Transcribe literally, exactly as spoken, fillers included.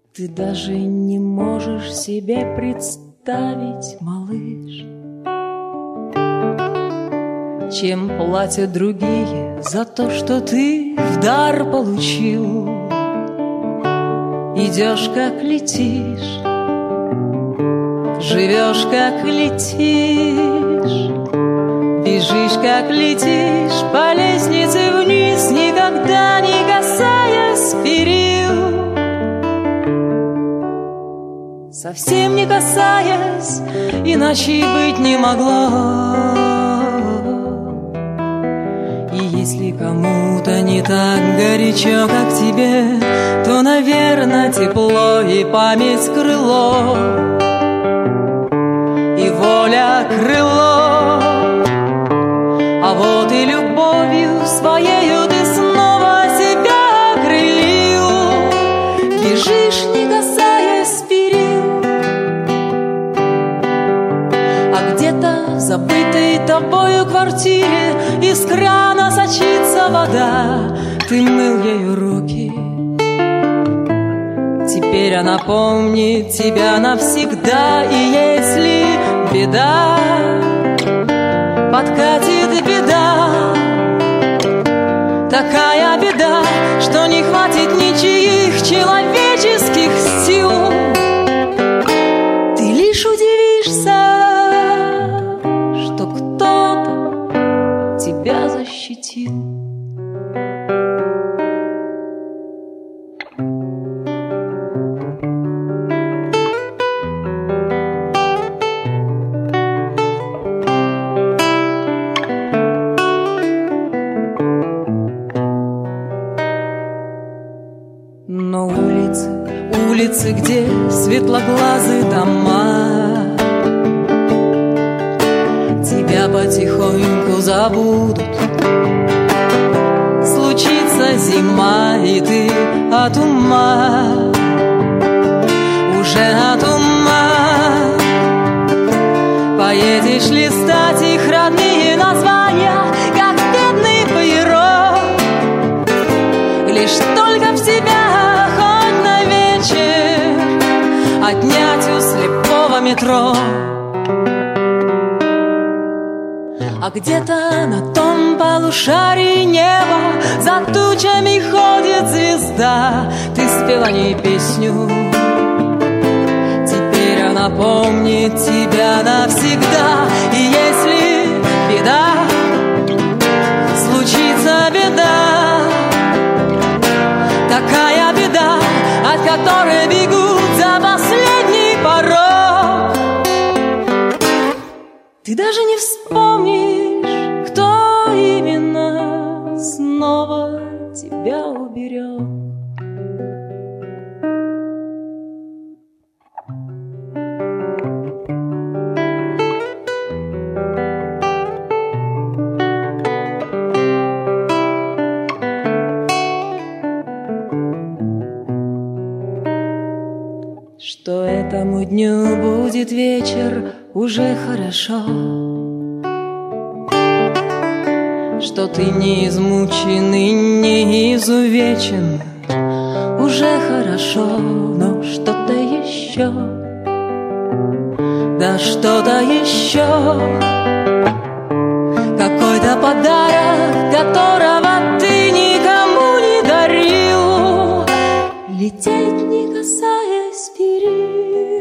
Ты даже не можешь себе представить, малыш, чем платят другие за то, что ты в дар получил. Идешь, как летишь, живешь, как летишь, бежишь, как летишь по лестнице вниз, никогда не касаясь перил. Совсем не касаясь, иначе и быть не могло. И если кому-то не так горячо, как тебе, то, наверное, тепло и память крыло, и воля крыло. А вот и любовью своею ты снова себя окрылил. Бежишь, не касаясь перил, а где-то в забытой тобою квартире из крана сочится вода. Ты мыл ею руки, теперь она помнит тебя навсегда. И если беда, подкатит беда, такая беда, что не хватит ничьих человеческих сил, ты лишь удивишься, что кто-то тебя защитил. Но улицы, улицы, где светлоглазые дома, тебя потихоньку забудут. Случится зима, и ты от ума, уже от ума. Поедешь листать их родные названия, как бедный паёк, лишь только в себя хоть на вечер отнять у слепого метро. А где-то на том полушарии неба за тучами ходит звезда. Ты спел о ней песню, теперь она помнит тебя навсегда. И если беда, случится беда, такая беда, от которой бегут за последний порог, ты даже не вспомнишь, кто именно снова тебя уберег. Что этому дню будет вечер, уже хорошо. Что ты не измучен и не изувечен, уже хорошо. Но что-то еще, да что-то еще, какой-то подарок, которого ты никому не дарил. Лететь, не касаясь перил.